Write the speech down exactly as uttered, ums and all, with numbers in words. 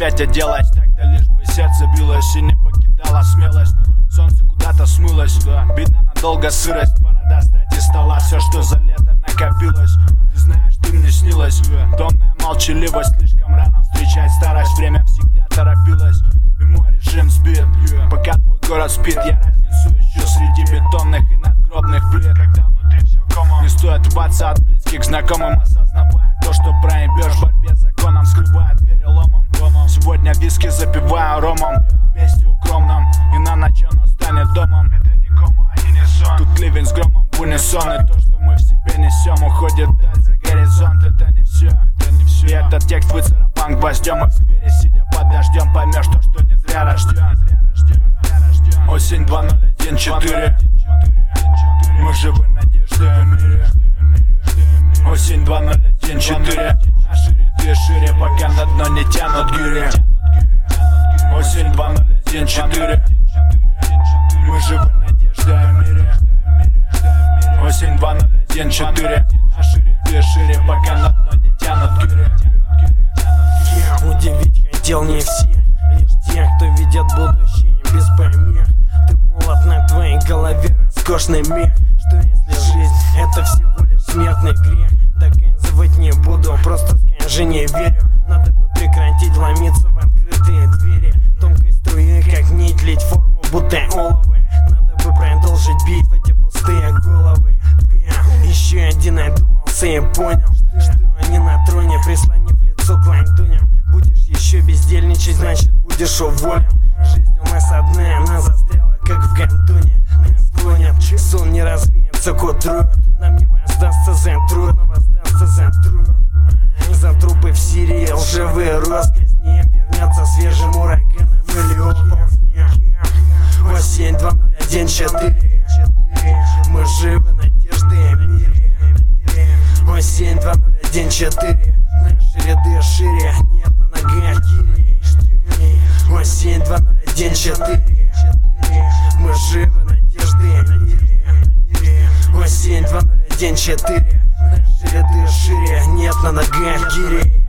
хотя делать так-то, лишь бы сердце билось и не покидала смелость. Солнце куда-то смылось, видно надолго сырость. Пора достать из стола все, что за лето накопилось. Ты знаешь, ты мне снилась, томная молчаливость. Слишком рано встречать старость, время всегда торопилось. И мой режим сбит, пока твой город спит. Я разницу ищу среди бетонных и надгробных плит. Когда внутри все комо, не стоит рваться от близких знакомым, осознавая то, что проебешь в борьбе с законом, скрывая двери ломом. Сегодня виски запиваю ромом, вместе укромном, и на ночь оно станет домом. Это не кома и не сон, тут ливень с громом в унисон. И то, что мы в себе несем, уходит даль за горизонт. Это не все, это не все. И этот текст выцарапан гвоздем, и в сквере сидя под дождем поймешь то, что не зря рожден. Осень два ноль один четыре, мы живы надежды в мире. Осень два ноль один четыре, наши ряды шире, пока на дно не тянут гири. Осень два ноль один четыре, мы живы надежды в мире. Осень два ноль один четыре, наши ряды шире, пока на дно не тянут гири. Удивить хотел не все, лишь те, кто видят будущее без помех. Ты молод, на твоей голове роскошный мех. Что если жизнь это всего лишь смертный грех? Доказывать не буду, просто скажи не верю. Надо бы прекратить ломиться в открытые двери. Тонкой струей, как нить, лить форму, будто оловы. Надо бы продолжить бить в эти пустые головы. Еще один одумался и понял, что они на троне, прислонив лицо к ладоням. Будешь еще бездельничать, значит будешь уволен. Жизнь у нас одна, она застряла, как в гондоне. Нас клонят, сон не развеется к утру. Нам не воздастся за труд, но воздастся за труд. За трупы в Сирии, лживые росказни. Вернется свежим ураганом или оползня. Осень два ноль один четыре, мы живы надежды в мире. Осень два ноль один четыре, наши ряды шире, нет на ногах гири. Осень два ноль один четыре, мы живы надежды в мире. Осень два ноль один четыре, наши ряды шире, нет на ногах гири.